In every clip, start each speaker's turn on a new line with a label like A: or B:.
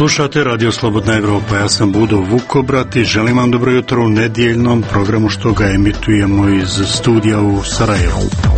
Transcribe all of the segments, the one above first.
A: Slušate Radio Slobodna Evropa, ja sam Budo Vukobrat i želim vam dobro jutro u nedjeljnom programu što ga emitujemo iz studija u Sarajevu.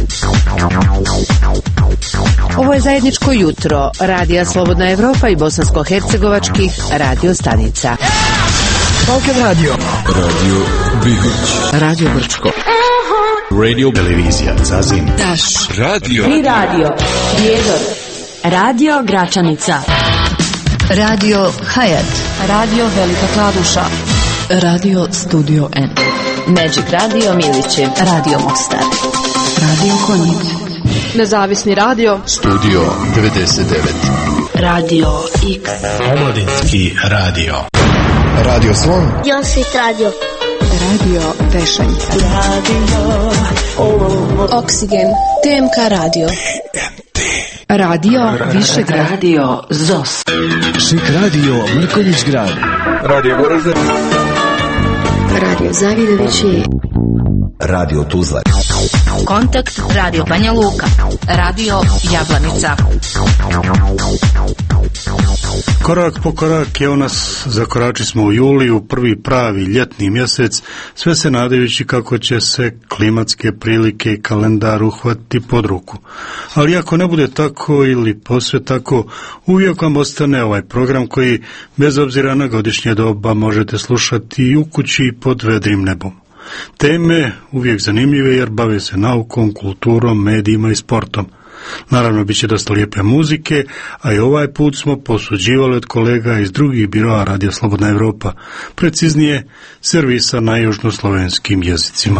B: Ovo je zajedničko jutro Radija Slobodna Evropa i bosansko-hercegovačkih radio stanica.
C: Balkan Radio,
D: Radio Bihoć,
C: Radio Brčko,
D: Radio Televizija Zazim,
C: Daš,
D: Radio
E: Tri radio, Prijedor, Radio Gračanica,
F: Radio Hayat,
E: Radio Velika Kladuša,
F: Radio Studio N,
E: Magic Radio Milići,
F: Radio Mostar, Radio Konjic,
G: Nezavisni radio,
D: Studio 99,
E: Radio X,
H: Omladinski radio,
D: Radio Slon,
I: Josit radio,
F: Radio Tešanj,
I: Radio
F: Oksigen, TMK Radio, Radio Višegrad,
E: Radio ZOS,
C: Šik Radio Mrkonjić Grad,
D: Radio Goražde,
F: Radio Zavidovići,
D: Radio Tuzla,
E: Kontakt Radio Banja Luka, Radio Jablanica.
A: Korak po korak, evo nas, zakorači smo u juli, u prvi pravi ljetni mjesec, sve se nadajući kako će se klimatske prilike i kalendar uhvatiti pod ruku. Ali ako ne bude tako ili posve tako, uvijek vam ostane ovaj program koji, bez obzira na godišnje doba, možete slušati i u kući i pod vedrim nebom. Teme uvijek zanimljive jer bave se naukom, kulturom, medijima i sportom. Naravno, bit će dosta lijepe muzike, a i ovaj put smo posuđivali od kolega iz drugih biroa Radija Slobodna Evropa, preciznije servisa na južnoslovenskim jezicima.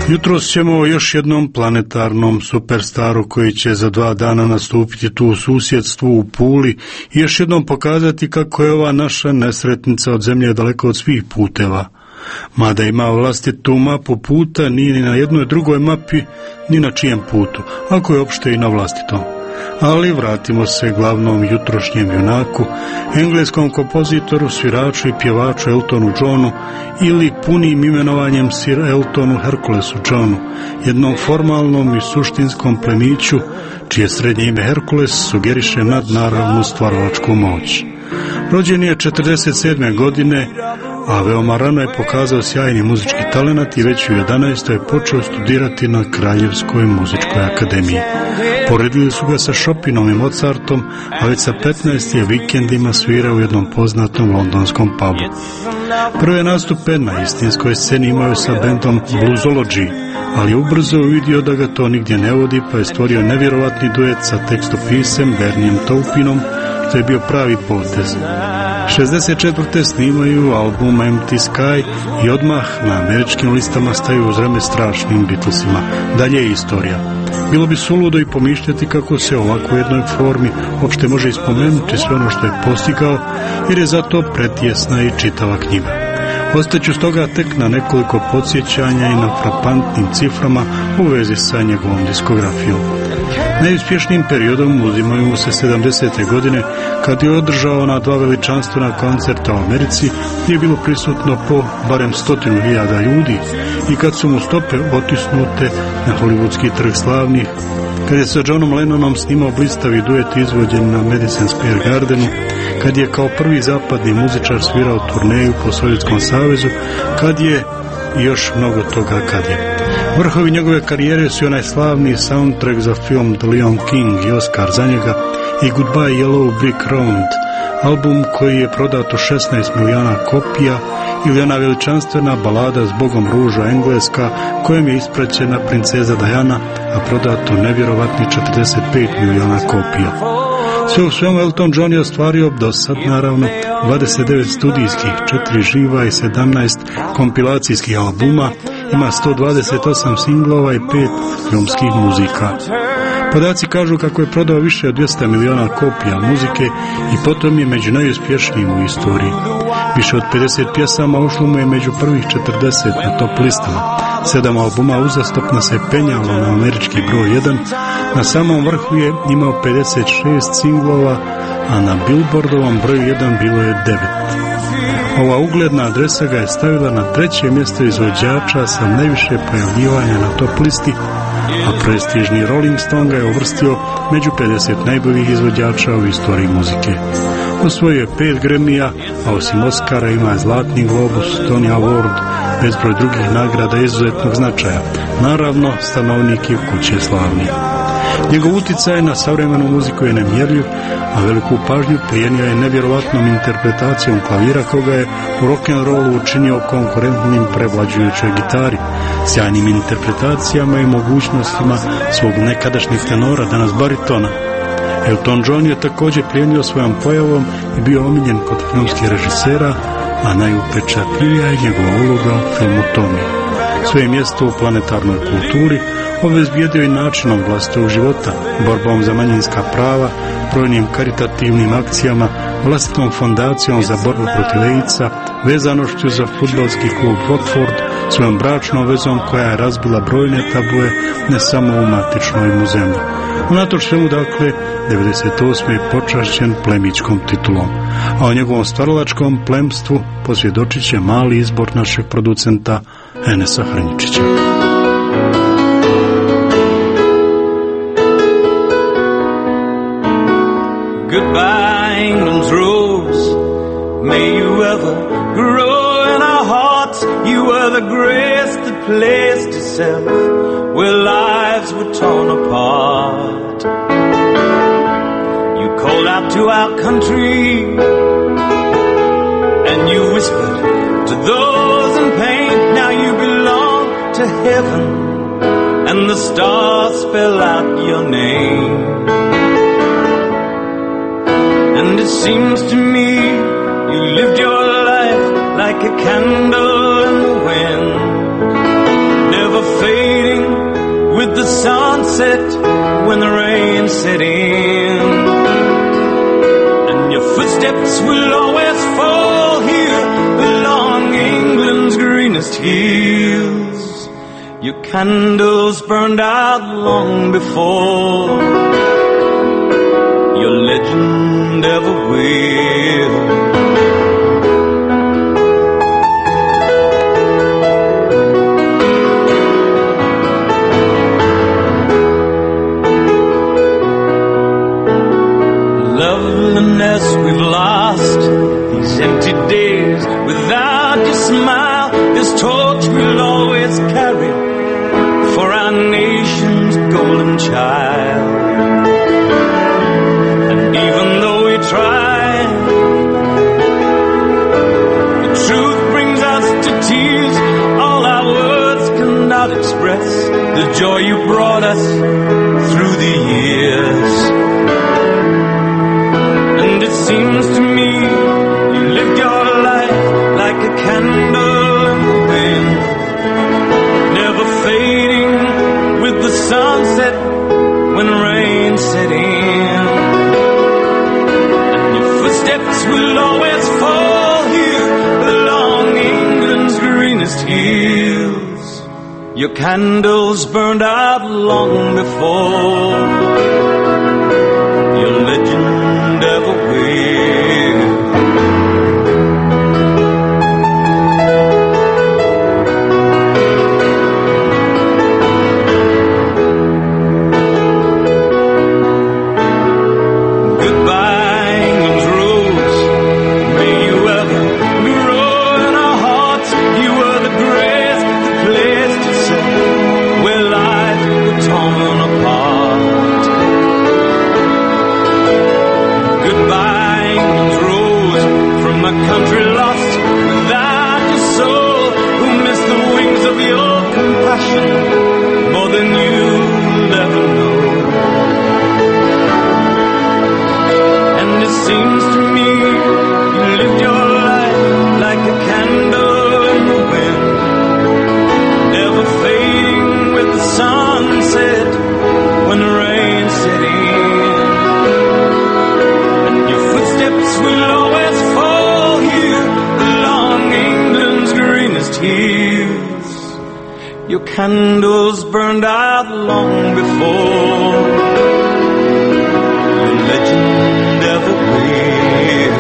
A: Jutros ćemo o još jednom planetarnom superstaru koji će za 2 dana nastupiti tu u susjedstvu u Puli i još jednom pokazati kako je ova naša nesretnica od zemlje daleko od svih puteva. Mada ima vlastitu mapu puta, nije ni na jednoj drugoj mapi, ni na čijem putu, ako je opšte i na vlastitom. Ali vratimo se glavnom jutrošnjem junaku, engleskom kompozitoru, sviraču i pjevaču Eltonu Johnu ili punim imenovanjem Sir Eltonu Herkulesu Johnu, jednom formalnom i suštinskom plemiću čije srednje ime Herkules sugeriše nadnaravnu stvaralačku moć. Rođen je 47. godine, a veoma rano je pokazao sjajni muzički talenat i već u 11. je počeo studirati na Kraljevskoj muzičkoj akademiji. Poredili su ga sa Chopinom i Mozartom, a već sa 15 je vikendima svirao u jednom poznatom londonskom pubu. Prve nastupe na istinskoj sceni imaju sa bendom Bluesology, ali ubrzo uvidio da ga to nigdje ne vodi, pa je stvorio nevjerovatni duet sa tekstopisem Bernijem Taupinom, što je bio pravi potez. 64. snimaju album Empty Sky i odmah na američkim listama staju uz rame strašnim Beatlesima. Dalje je istorija. Bilo bi suludo i pomišljati kako se ovako u jednoj formi uopšte može ispomenuti sve ono što je postigao, jer je zato pretjesna i čitava knjiga. Ostaću stoga tek na nekoliko podsjećanja i na frapantnim ciframa u vezi sa njegovom diskografijom. Najuspješnijim periodom uzimaju mu se 70. godine, kad je održao na 2 veličanstvena koncerta u Americi, gdje je bilo prisutno po barem 100.000 ljudi i kad su mu stope otisnute na hollywoodski trg slavnih, kad je sa Johnom Lennonom snimao blistavi duet izvođen na Madison Square Gardenu, kad je kao prvi zapadni muzičar svirao turneju po Sovjetskom savezu, kad je i još mnogo toga kad je. Vrhovi njegove karijere su onaj slavni soundtrack za film The Lion King i Oscar za njega i Goodbye Yellow Brick Road, album koji je prodato 16 miliona kopija, ili ona veličanstvena balada S Bogom ruža engleska kojom je ispraćena princeza Diana, a prodato nevjerovatni 45 miliona kopija. Sve u svemu Elton John je ostvario do sad naravno 29 studijskih, 4 živa i 17 kompilacijskih albuma, ima 128 singlova i 5 filmskih muzika. Podaci kažu kako je prodao više od 200 miliona kopija muzike i potom je među najuspješnijim u istoriji. Više od 50 pjesama ušlo mu je među prvih 40 na top listama. 7 albuma uzastopno se penjalo na američki broj 1, na samom vrhu je imao 56 singlova, a na Billboardovom broju 1 bilo je 9. Ova ugledna adresa ga je stavila na 3. mjesto izvođača sa najviše pojavljivanja na top listi, a prestižni Rolling Stone ga je uvrstio među 50 najboljih izvođača u istoriji muzike. Osvojio je 5 Grammy-a, a osim Oscara ima Zlatni globus, Tony Award, bezbroj drugih nagrada izuzetnog značaja. Naravno, stanovnik je kuće slavni. Njegov uticaj na savremenu muziku je nemjerljiv, a veliku pažnju prijenio je nevjerovatnom interpretacijom klavira koga je u rock'n'rollu učinio konkurentnim prevlađujućoj gitari, sjajnim interpretacijama i mogućnostima svog nekadašnjeg tenora, danas baritona. Elton John je također plijenio svojom pojavom i bio omiljen kod filmskih režisera, a najupečatljivija je njegova uloga u filmu Tommy. Svoje mjesto u planetarnoj kulturi obezbijedio i načinom vlastitog života, borbom za manjinska prava, brojnim karitativnim akcijama, vlastitom fondacijom za borbu protiv AIDS-a, vezanošću za fudbalski klub Watford, svojom bračnom vezom koja je razbila brojne tabue ne samo u matičnoj mu zemlji. Unatoč svemu, dakle, 98. je počašćen plemićkom titulom, a o njegovom stvaralačkom plemstvu posvjedočit će mali izbor našeg producenta Enesa Hrnjičića.
J: Goodbye, England's rose. May you ever grow in our hearts. You were the grace that placed itself where lives were torn apart. You called out to our country and you whispered to those in pain. Now you belong to heaven and the stars spell out your name. And it seems to me you lived your life like a candle in the wind, never fading. sunset when the rain set in. And your footsteps will always fall here along England's greenest hills. Your candles burned out long before your legend ever will. Loveliness we've lost, these empty days without your smile, this torch we'll always carry for our nation's golden child. And even though we try, the truth brings us to tears. All our words cannot express the joy you brought us through the years. And it seems to me you lived your life like a candle in the wind, never fading with the sunset when rain set in. And your footsteps will always fall here along England's greenest hills. Your candles burned out long before your legend ever will. Goodbye, England's rose. May you ever grow in our hearts. You were the grace, the place to sit where lives were torn apart. Goodbye, England's rose, from a country lost without your soul, who missed the wings of your compassion more than you'll ever know. And it seems to me you lived your life like a candle in the wind, never fading with the sunset when the rain set in. Footsteps will always fall here along England's greenest hills. Your candles burned out long before your legend ever will.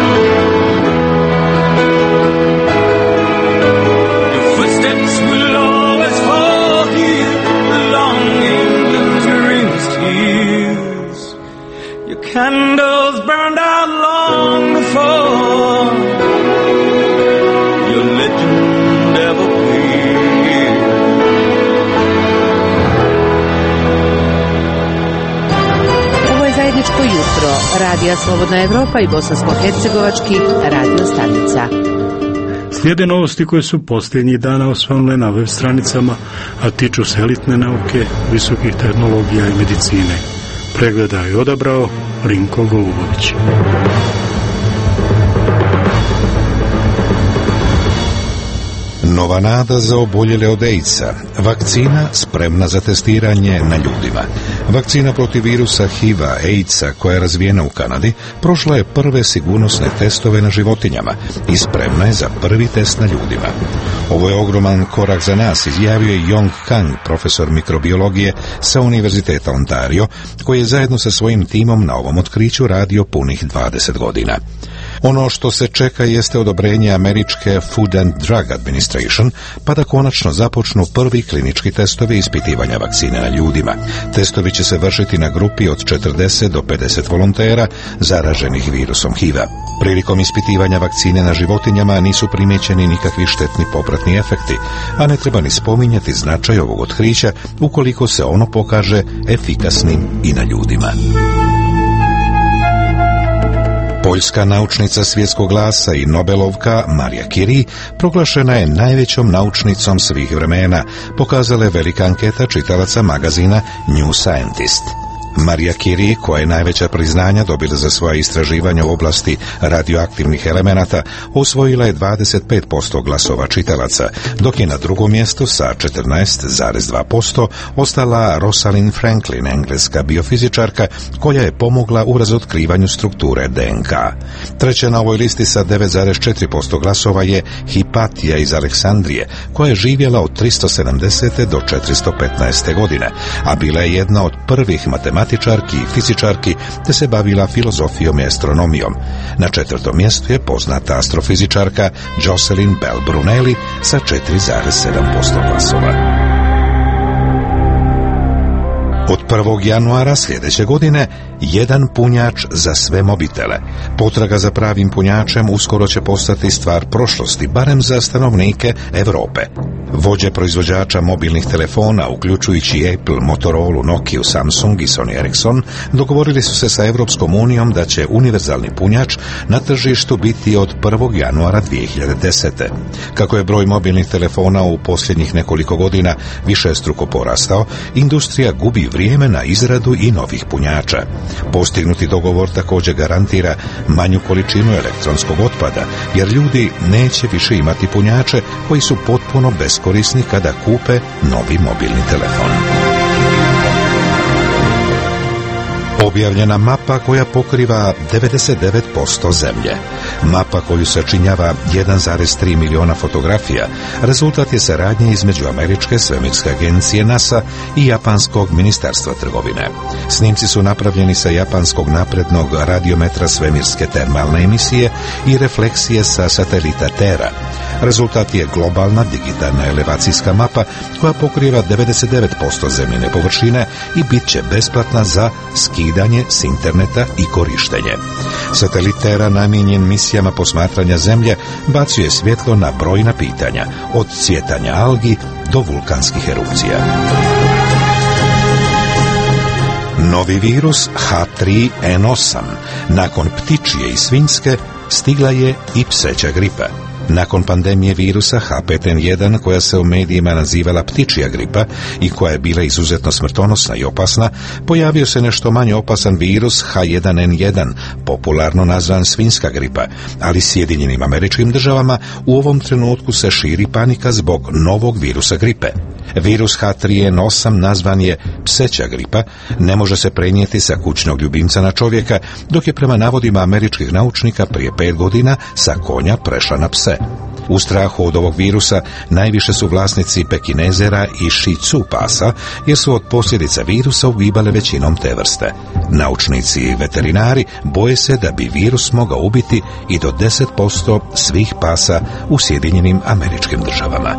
J: Your footsteps will always fall here along England's greenest hills. Your candles burned out long before your legend ever will.
B: Ovo je zajedničko jutro Radija Slobodna Evropa i bosansko-hercegovačkih radio stanica.
A: Slijede novosti koje su posljednjih dana osvanule na web stranicama, a tiču se elitne nauke, visokih tehnologija i medicine. Pregleda je odabrao Rinko Golubović.
K: Nova nada za oboljele od AIDS-a. Vakcina spremna za testiranje na ljudima. Vakcina protiv virusa HIV-a, AIDS-a, koja je razvijena u Kanadi, prošla je prve sigurnosne testove na životinjama i spremna je za prvi test na ljudima. Ovo je ogroman korak za nas, izjavio je Yong Kang, profesor mikrobiologije sa Univerziteta Ontario, koji je zajedno sa svojim timom na ovom otkriću radio punih 20 godina. Ono što se čeka jeste odobrenje američke Food and Drug Administration, pa da konačno započnu prvi klinički testovi ispitivanja vakcine na ljudima. Testovi će se vršiti na grupi od 40 do 50 volontera zaraženih virusom HIV-a. Prilikom ispitivanja vakcine na životinjama nisu primjećeni nikakvi štetni popratni efekti, a ne treba ni spominjati značaj ovog otkrića ukoliko se ono pokaže efikasnim i na ljudima. Poljska naučnica svjetskog glasa i Nobelovka Marija Curie proglašena je najvećom naučnicom svih vremena, pokazala je velika anketa čitalaca magazina New Scientist. Maria Curie, koja je najveća priznanja dobila za svoje istraživanja u oblasti radioaktivnih elemenata, osvojila je 25% glasova čitalaca, dok je na drugom mjestu sa 14,2% ostala Rosalind Franklin, engleska biofizičarka, koja je pomogla u razotkrivanju strukture DNK. Treća na ovoj listi sa 9,4% glasova je Hipatija iz Aleksandrije, koja je živjela od 370. do 415. godine, a bila je jedna od prvih matematičarki i fizičarki te se bavila filozofijom i astronomijom. Na četvrtom mjestu je poznata astrofizičarka Jocelyn Bell Brunelli sa 4,7% glasova. Od 1. januara sljedeće godine jedan punjač za sve mobitele. Potraga za pravim punjačem uskoro će postati stvar prošlosti, barem za stanovnike Europe. Vođe proizvođača mobilnih telefona, uključujući Apple, Motorola, Nokia, Samsung i Sony Ericsson, dogovorili su se sa Europskom unijom da će univerzalni punjač na tržištu biti od 1. januara 2010. Kako je broj mobilnih telefona u posljednjih nekoliko godina višestruko porastao, industrija gubi vrijeme na izradu i novih punjača. Postignuti dogovor također garantira manju količinu elektronskog otpada, jer ljudi neće više imati punjače koji su potpuno beskorisni kada kupe novi mobilni telefon. Objavljena mapa koja pokriva 99% zemlje. Mapa koju sačinjava 1,3 miliona fotografija rezultat je saradnje između američke svemirske agencije NASA i japanskog ministarstva trgovine. Snimci su napravljeni sa japanskog naprednog radiometra svemirske termalne emisije i refleksije sa satelita Terra. Rezultat je globalna digitalna elevacijska mapa koja pokriva 99% zemljine površine i bit će besplatna za skidanje s interneta i korištenje. Satelit Terra, namijenjen misijama posmatranja zemlje, bacuje svjetlo na brojna pitanja, od cvjetanja algi do vulkanskih erupcija. Novi virus H3N8, nakon ptičje i svinjske, stigla je i pseća gripa. Nakon pandemije virusa H5N1, koja se u medijima nazivala ptičja gripa i koja je bila izuzetno smrtonosna i opasna, pojavio se nešto manje opasan virus H1N1, popularno nazvan svinjska gripa, ali Sjedinjenim Američkim Državama u ovom trenutku se širi panika zbog novog virusa gripe. Virus H3N8, nazvan je pseća gripa, ne može se prenijeti sa kućnog ljubimca na čovjeka, dok je prema navodima američkih naučnika prije 5 godina sa konja prešla na pse. U strahu od ovog virusa najviše su vlasnici pekinezera i shih tzu pasa, jer su od posljedica virusa ugibale većinom te vrste. Naučnici i veterinari boje se da bi virus mogao ubiti i do 10% svih pasa u Sjedinjenim Američkim Državama.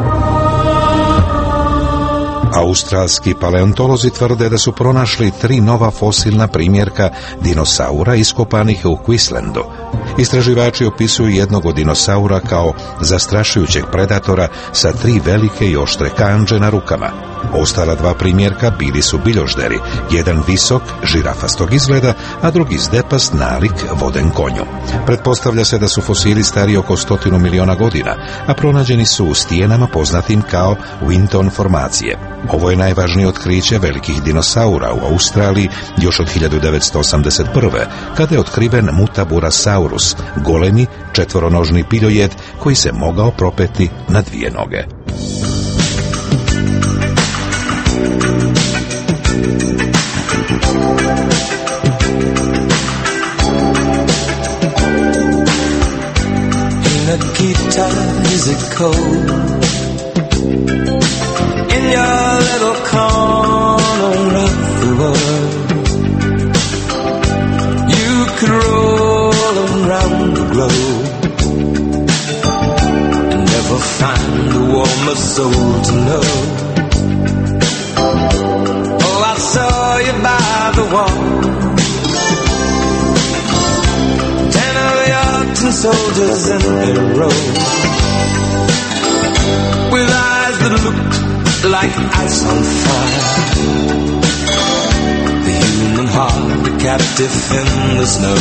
K: Australski paleontolozi tvrde da su pronašli 3 nova fosilna primjerka dinosaura iskopanih u Queenslandu. Istraživači opisuju jednog od dinosaura kao zastrašujućeg predatora sa 3 velike i oštre kandže na rukama. Ostala 2 primjerka bili su biljožderi, jedan visok, žirafastog izgleda, a drugi zdepast nalik voden konju. Pretpostavlja se da su fosili stari oko 100 miliona godina, a pronađeni su u stijenama poznatim kao Winton formacije. Ovo je najvažnije otkriće velikih dinosaura u Australiji još od 1981. kada je otkriven Mutaburasaurus, golemi četvoronožni piljojed koji se mogao propeti na 2 noge.
J: Nikita, is it cold in your little corner of the world? You could roll around the globe and never find a warmer soul to know. Oh, I saw you by the wall, 10 of your tin soldiers in a row, with eyes that looked like ice on fire. The human heart, a captive in the snow.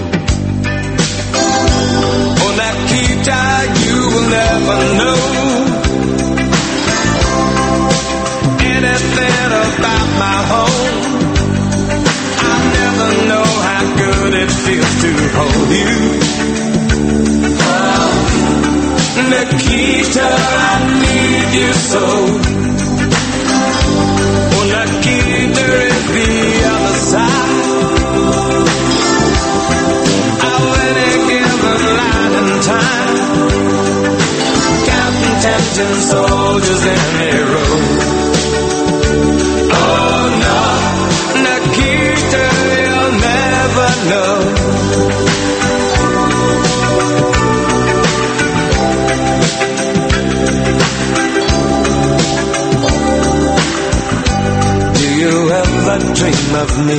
J: Oh, Nikita, you will never know anything about my home. Nikita, I need you so. Oh, Nikita is the other side of any given light and time, counting tempting soldiers in a row. Oh no, Nikita, you'll never know. Dream of me.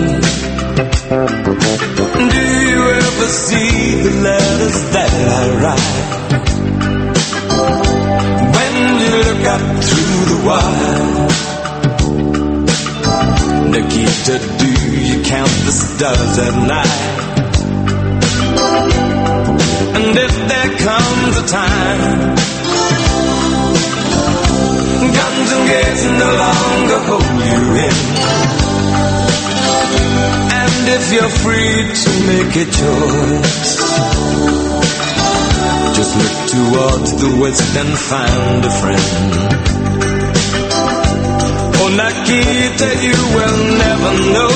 J: Do you ever see the letters that I write? When you look up through the wire, Nikita, do you count the stars at night? And if there comes a time guns and gates no longer hold you in, and if you're free to make a choice, just look towards the west and find a friend. Oh, Nikita, you will never know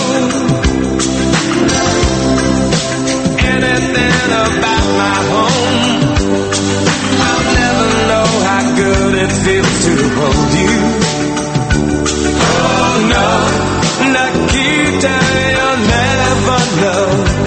J: anything about my home. I'll never know how good it feels to hold you. Oh no, Nikita, you'll never know.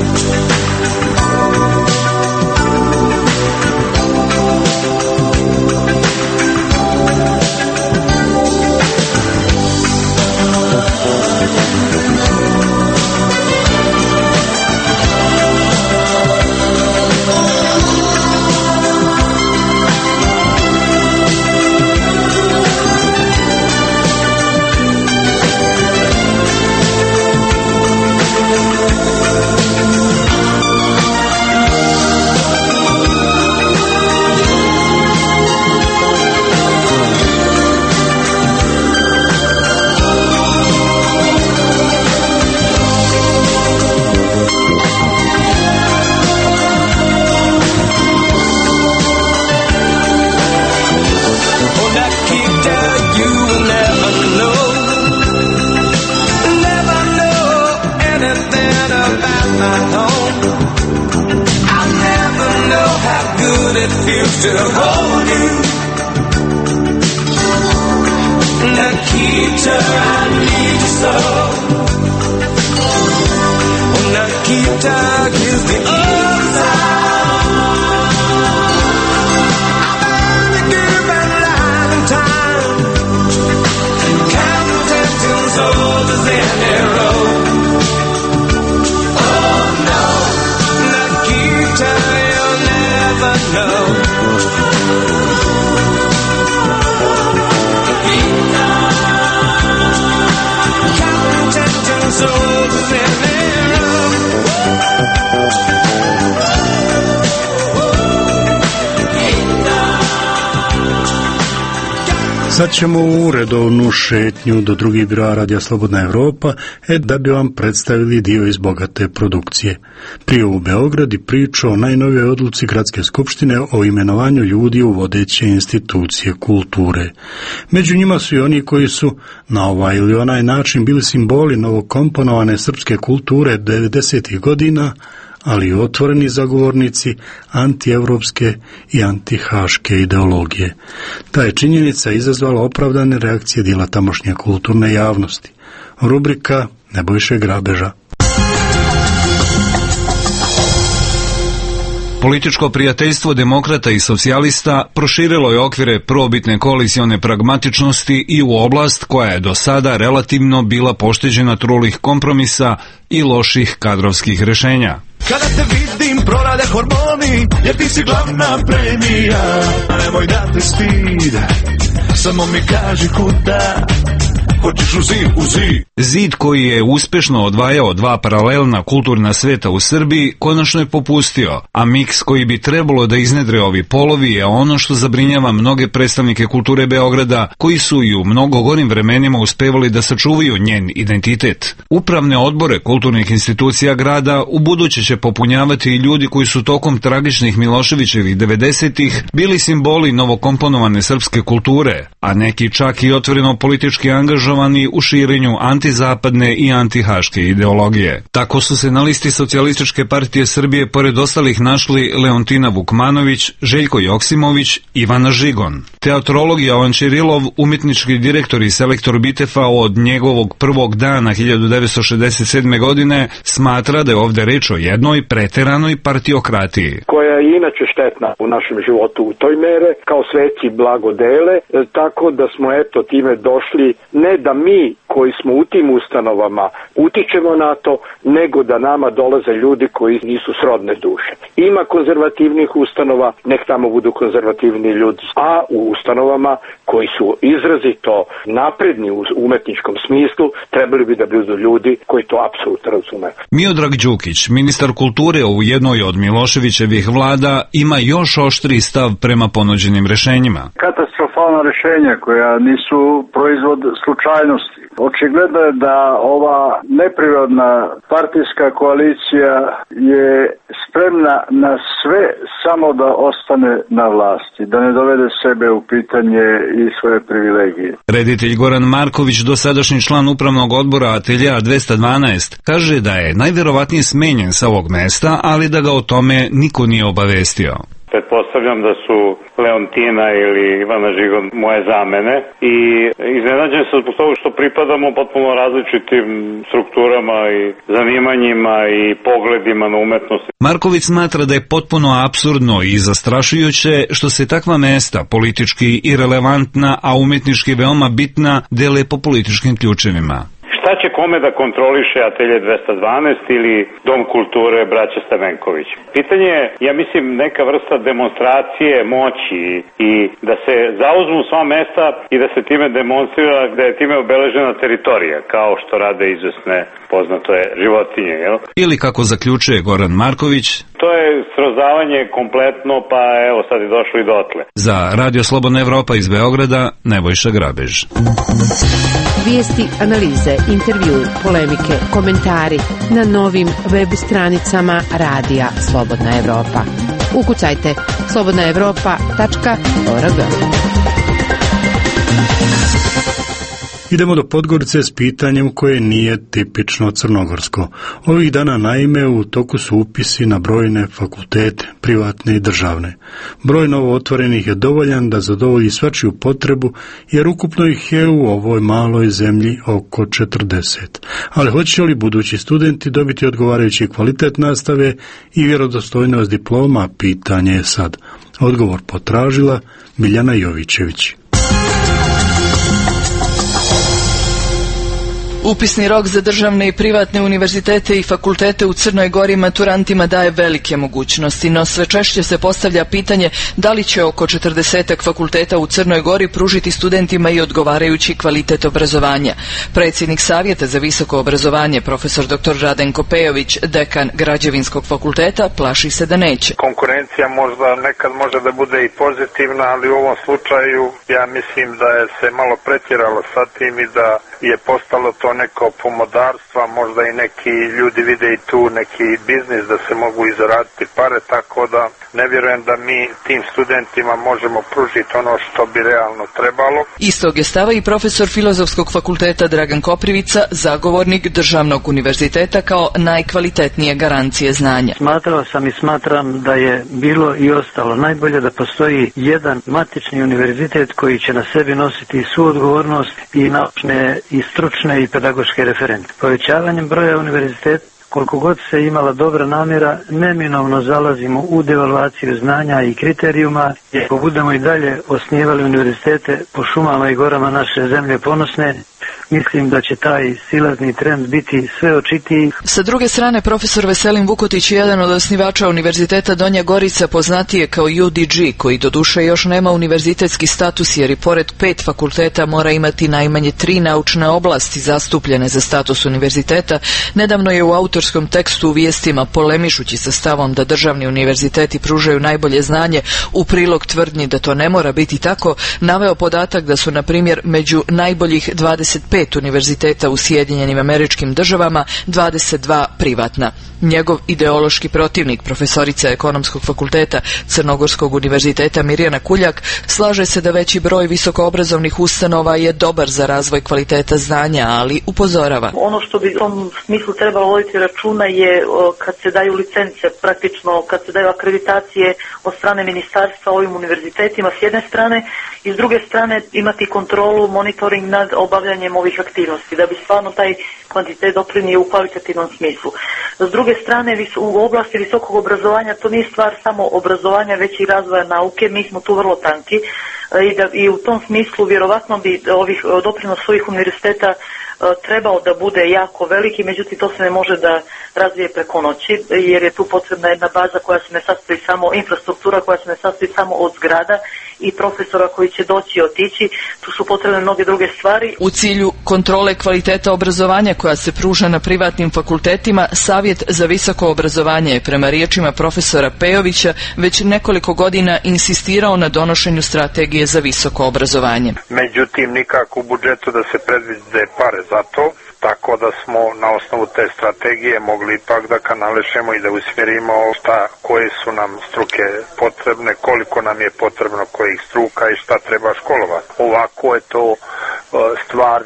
J: To hold you, Nikita, I need you so. Oh, Nikita, is the other side. I've only given life and time, counting tempting soldiers in a row. Oh no, Nikita, you'll never know.
A: Sad ćemo u redovnu šetnju do drugih biroa Radija Slobodna Evropa, da bi vam predstavili dio iz bogate produkcije. Prije u Beograd i priču o najnovijoj odluci Gradske skupštine o imenovanju ljudi u vodeće institucije kulture. Među njima su i oni koji su na ovaj ili onaj način bili simboli novokomponovane srpske kulture 90. godina, ali i otvoreni zagovornici antievropske i antihaške ideologije. Ta je činjenica izazvala opravdane reakcije dijela tamošnje kulturne javnosti. Rubrika Nebojše Grabeža.
L: Političko prijateljstvo demokrata i socijalista proširilo je okvire prvobitne koalicione pragmatičnosti i u oblast koja je do sada relativno bila pošteđena trulih kompromisa i loših kadrovskih rešenja.
M: Kada te vidim prorade hormoni, jer ti si glavna premija. Nemoj da te stid, samo mi kaži kuda. hoćeš u zid.
L: Zid koji je uspešno odvajao dva paralelna kulturna sveta u Srbiji konačno je popustio, a miks koji bi trebalo da iznedre ovi polovi je ono što zabrinjava mnoge predstavnike kulture Beograda, koji su i u mnogo gorim vremenima uspevali da sačuvaju njen identitet. Upravne odbore kulturnih institucija grada u buduće će popunjavati i ljudi koji su tokom tragičnih Miloševićevih 90-ih bili simboli novokomponovane srpske kulture, a neki čak i otvoreno politički angažovani u širenju antizapadne i antihaške ideologije. Tako su se na listi Socijalističke partije Srbije pored ostalih našli Leontina Vukmanović, Željko Joksimović, Ivana Žigon. Teatrolog Jovan Čirilov, umetnički direktor i selektor Bitefa od njegovog prvog dana 1967. godine, smatra da je ovde reč o jednoj preteranoj partiokratiji.
N: Koja je inače štetna u našem životu u toj mere, kao sveci blagodele, tako da smo time došli, ne da mi koji smo u tim ustanovama utičemo na to, nego da nama dolaze ljudi koji nisu srodne duše. Ima konzervativnih ustanova, nek tamo budu konzervativni ljudi, a u ustanovama koji su izrazito napredni u umetničkom smislu, trebali bi da budu ljudi koji to apsolutno razume.
L: Miodrag Đukić, ministar kulture u jednoj od Miloševićevih vlada, ima još oštriji stav prema ponuđenim rešenjima.
O: Katastrofalna rešenja koja nisu proizvod slučajnosti. Očigledno je da ova neprirodna partijska koalicija je spremna na sve samo da ostane na vlasti, da ne dovede sebe u pitanje i svoje privilegije.
L: Reditelj Goran Marković, dosadašnji član upravnog odbora Ateljea 212, kaže da je najverovatnije smenjen sa ovog mesta, ali da ga o tome niko nije obavestio.
P: Pretpostavljam da su Leontina ili Ivana Žigon moje zamene i iznenađen sam zbog toga što pripadamo potpuno različitim strukturama i zanimanjima i pogledima na umetnost.
L: Marković smatra da je potpuno apsurdno i zastrašujuće što se takva mesta, politički irelevantna, a umetnički veoma bitna, dele po političkim ključevima.
P: Šta će kome da kontroliše Atelje 212 ili Dom kulture braće Stamenković? Pitanje je, ja mislim, neka vrsta demonstracije moći i da se zauzmu sva mesta i da se time demonstrira da je time obeležena teritorija, kao što rade izvesne poznato je životinje, jel?
L: Ili kako zaključuje Goran Marković,
P: to je srozavanje kompletno, pa evo sad je došlo i dotle.
L: Za Radio Slobodna Evropa iz Beograda, Nebojša Grabež.
B: Vijesti, analize, intervju, polemike, komentari na novim web stranicama Radija Slobodna Evropa. Ukucajte slobodnaevropa.org.
A: Idemo do Podgorice s pitanjem koje nije tipično crnogorsko. Ovih dana naime u toku su upisi na brojne fakultete, privatne i državne. Broj novootvorenih je dovoljan da zadovolji svačiju potrebu, jer ukupno ih je u ovoj maloj zemlji oko 40. Ali hoće li budući studenti dobiti odgovarajući kvalitet nastave i vjerodostojnost diploma, pitanje je sad. Odgovor potražila Biljana Jovićević.
Q: Upisni rok za državne i privatne univerzitete i fakultete u Crnoj Gori maturantima daje velike mogućnosti, no sve češće se postavlja pitanje da li će oko 40 fakulteta u Crnoj Gori pružiti studentima i odgovarajući kvalitet obrazovanja. Predsjednik Savjeta za visoko obrazovanje, profesor dr. Radenko Pejović, dekan Građevinskog fakulteta, plaši se da neće.
R: Konkurencija možda nekad može da bude i pozitivna, ali u ovom slučaju ja mislim da je se malo pretjeralo sa tim i da je postalo to neko pomodarstvo, možda i neki ljudi vide i tu neki biznis da se mogu i zaraditi pare, tako da ne vjerujem da mi tim studentima možemo pružiti ono što bi realno trebalo.
Q: Istog je stava i profesor Filozofskog fakulteta Dragan Koprivica, zagovornik Državnog univerziteta kao najkvalitetnije garancije znanja.
S: Smatrao sam i smatram da je bilo i ostalo najbolje da postoji jedan matični univerzitet koji će na sebi nositi svu odgovornost i naučne i stručne i pedagoške referente. Povećavanjem broja univerziteta, koliko god se imala dobra namjera, neminovno zalazimo u devalvaciju znanja i kriterijuma, i ako budemo i dalje osnivali univerzitete po šumama i gorama naše zemlje ponosne, mislim da će taj silazni trend biti sve očitiji.
Q: Sa druge strane, profesor Veselin Vukotić je jedan od osnivača Univerziteta Donja Gorica, poznatije kao UDG, koji doduše još nema univerzitetski status jer i pored 5 fakulteta mora imati najmanje 3 naučne oblasti zastupljene za status univerziteta. Nedavno je u autorskom tekstu u Vijestima, polemišući sa stavom da državni univerziteti pružaju najbolje znanje u prilog tvrdnji da to ne mora biti tako, naveo podatak da su, na primjer, među najboljih 25 univerziteta u Sjedinjenim Američkim Državama 22 privatna. Njegov ideološki protivnik, profesorica Ekonomskog fakulteta Crnogorskog univerziteta Mirjana Kuljak, slaže se da veći broj visokoobrazovnih ustanova je dobar za razvoj kvaliteta znanja, ali upozorava.
T: Ono što bi u tom smislu trebalo voditi računa je kad se daju licence, praktično kad se daju akreditacije od strane ministarstva ovim univerzitetima s jedne strane i s druge strane imati kontrolu, monitoring nad obavljanjem ovih aktivnosti, da bi stvarno taj kvantitet doprinio u kvalitativnom smislu. S druge strane, u oblasti visokog obrazovanja to nije stvar samo obrazovanja, već i razvoja nauke, mi smo tu vrlo tanki i u tom smislu vjerovatno bi doprinos ovih univerziteta trebao da bude jako veliki, međutim to se ne može da razvije preko noći, jer je tu potrebna jedna baza koja se ne sastoji samo, infrastruktura koja se ne sastoji samo od zgrada i profesora koji će doći i otići, tu su potrebne mnoge druge stvari.
Q: U cilju kontrole kvaliteta obrazovanja koja se pruža na privatnim fakultetima, Savjet za visoko obrazovanje je, prema riječima profesora Pejovića, već nekoliko godina insistirao na donošenju strategije za visoko obrazovanje.
R: Međutim, nikako u budžetu da se predvide pare za to, tako da smo na osnovu te strategije mogli ipak da kanališemo i da usmjerimo koje su nam struke potrebne, koliko nam je potrebno kojih struka i šta treba školovati. Ovako je to stvar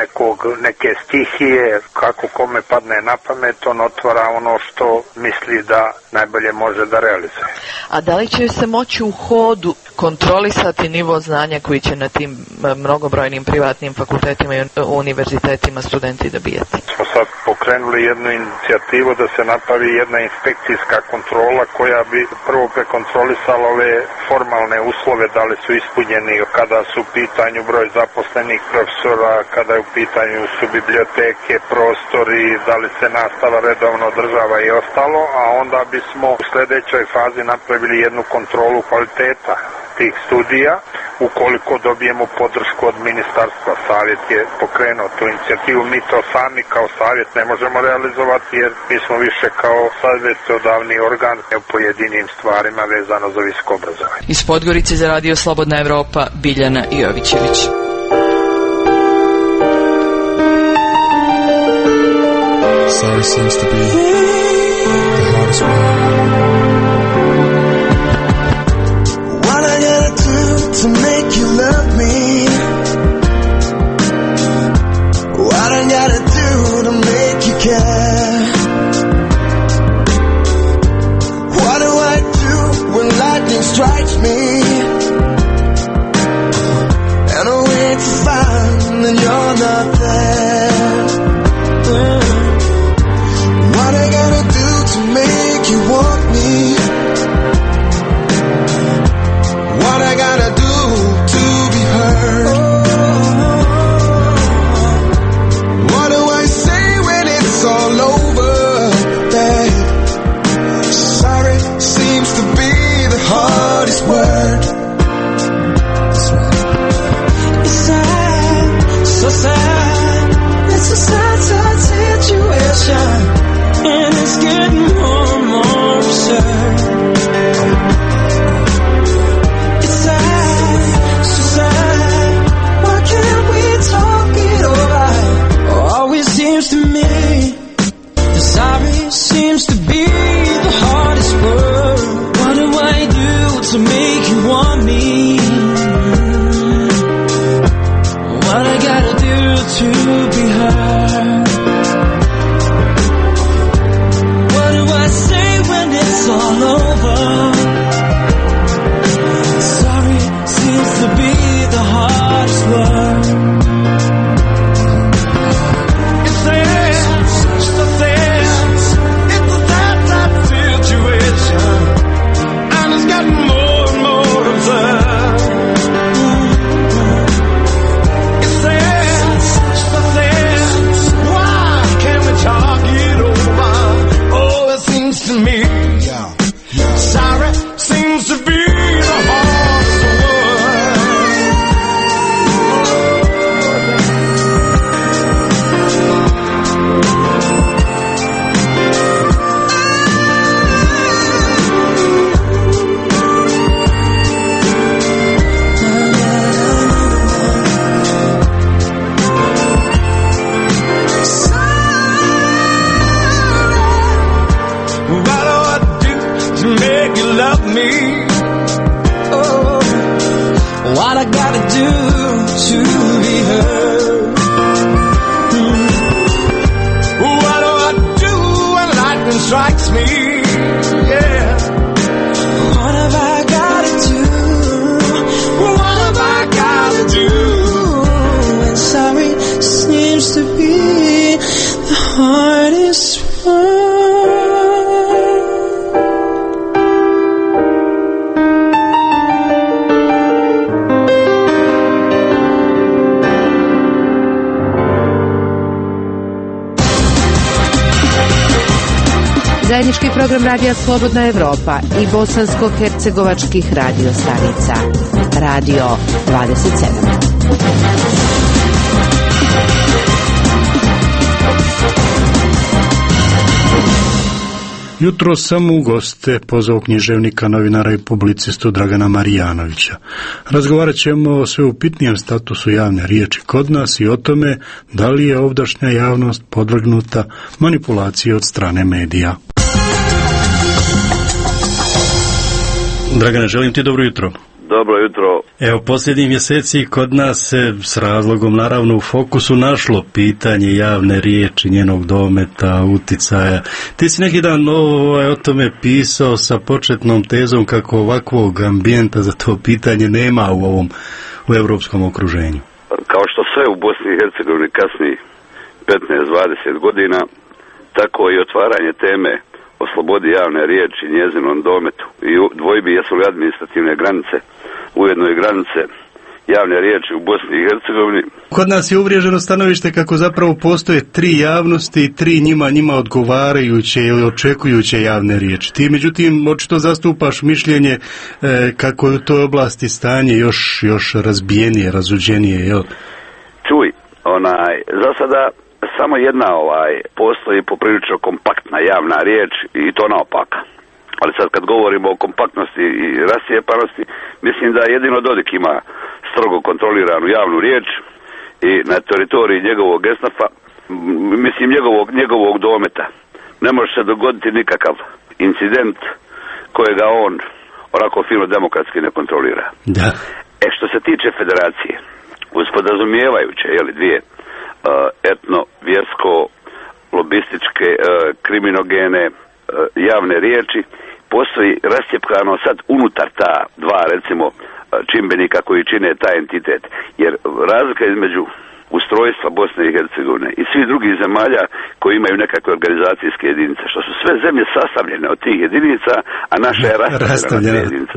R: neke stihije, kako kome padne na pamet, on otvara ono što misli da najbolje može da realizuje.
U: A da li će se moći u hodu kontrolisati nivo znanja koji će na tim mnogobrojnim privatnim fakultetima i univerzitetima studenti dobijati?
R: Smo sad pokrenuli jednu inicijativu da se napravi jedna inspekcijska kontrola koja bi prvo prekontrolisala ove formalne uslove, da li su ispunjeni kada su u pitanju broj zaposlenih profesora, kada je u pitanju su biblioteke, prostori, da li se nastava redovno održava i ostalo, a onda bismo u sljedećoj fazi napravili jednu kontrolu kvaliteta tih studija, ukoliko dobijemo podršku od ministarstva. Savjet je pokrenuo tu inicijativu, mi to sami kao savjet ne možemo realizovati jer mi smo više kao savjetodavni organ u pojedinim stvarima vezano za visoko obrazovanje.
Q: Iz Podgorice za Radio Slobodna Evropa, Biljana Jovićević.
V: Sorry seems to be the hardest one.
M: What I gotta do to make you love me? What I gotta do to make you care? What do I do when lightning strikes me? And I wait to find that you're not there. What I gotta do to make you want me? What I gotta do to be heard? What do I say when it's all over, babe? Sorry seems to be the hardest word. That's right. It's sad, so sad. It's a sad, sad situation. And it's getting more and more absurd. It's sad, so sad. Why can't we talk it over? Always seems to me that sorry seems to be the hardest word. What do I do to make you want me? What I gotta do to be heard? What do I say when it's all over?
J: love me. Oh, what I gotta do to be heard? What do I do when lightning strikes me? Yeah. What have I gotta do? What have I gotta do? And sorry seems to be the hardest one.
B: Zajednički program Radija Slobodna Evropa i bosansko-hercegovačkih radio stanica. Radio 27.
A: Jutro sam u goste pozvao književnika, novinara i publicistu Dragana Marijanovića. Razgovarat ćemo o sveupitnijem statusu javne riječi kod nas i o tome da li je ovdašnja javnost podvrgnuta manipulaciji od strane medija. Dragane, želim ti dobro jutro.
G: Dobro jutro.
A: Evo, posljednjih mjeseci kod nas se s razlogom naravno u fokusu našlo pitanje javne riječi, njenog dometa, uticaja. Ti si neki dan o tome pisao sa početnom tezom kako ovakvog ambijenta za to pitanje nema u europskom okruženju.
G: Kao što sve u Bosni i Hercegovini kasni 15-20 godina, tako i otvaranje teme o slobodi javne riječi, njezinom dometu i dvojbi jesu li administrativne granice, ujedno i granice javne riječi u Bosni i Hercegovini.
A: Kod nas je uvriježeno stanovište kako zapravo postoje tri javnosti i tri njima odgovarajuće ili očekujuće javne riječi. Ti međutim očito zastupaš mišljenje kako je u toj oblasti stanje još razbijenije, razuđenije, jel?
G: Čuj, za sada samo jedna postoji poprilično kompaktna javna riječ i to naopaka. Ali sad kad govorimo o kompaktnosti i rascijepanosti, mislim da jedino Dodik ima strogo kontroliranu javnu riječ i na teritoriji njegovog esnafa, mislim njegovog dometa, ne može se dogoditi nikakav incident kojega on onako fino demokratski ne kontrolira.
A: Da.
G: Što se tiče federacije, uz podrazumijevajuće dvije etno, vjersko, lobističke, kriminogene javne riječi, postoji rascjepkano sad unutar ta dva recimo čimbenika koji čine taj entitet, jer razlika između ustrojstva Bosne i Hercegovine i svih drugih zemalja koji imaju nekakve organizacijske jedinice, što su sve zemlje sastavljene od tih jedinica, a naša je rastavljena jedinica.